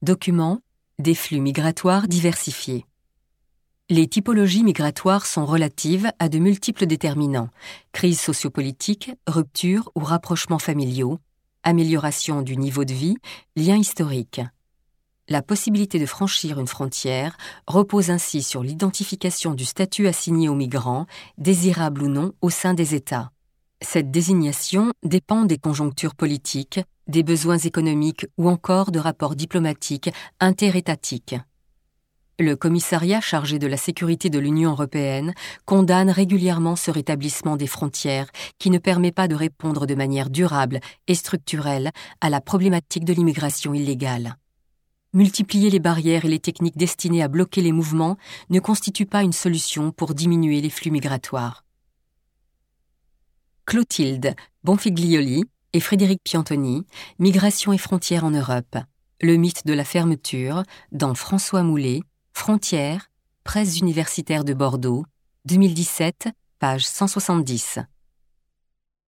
Document, des flux migratoires diversifiés. Les typologies migratoires sont relatives à de multiples déterminants, crises sociopolitiques, ruptures ou rapprochements familiaux, amélioration du niveau de vie, liens historiques. La possibilité de franchir une frontière repose ainsi sur l'identification du statut assigné aux migrants, désirable ou non au sein des États. Cette désignation dépend des conjonctures politiques, des besoins économiques ou encore de rapports diplomatiques interétatiques. Le commissariat chargé de la sécurité de l'Union européenne condamne régulièrement ce rétablissement des frontières qui ne permet pas de répondre de manière durable et structurelle à la problématique de l'immigration illégale. Multiplier les barrières et les techniques destinées à bloquer les mouvements ne constitue pas une solution pour diminuer les flux migratoires. Clotilde Bonfiglioli et Frédéric Piantoni, Migration et frontières en Europe. Le mythe de la fermeture, dans François Moulet, Frontières, Presse universitaire de Bordeaux, 2017, page 170.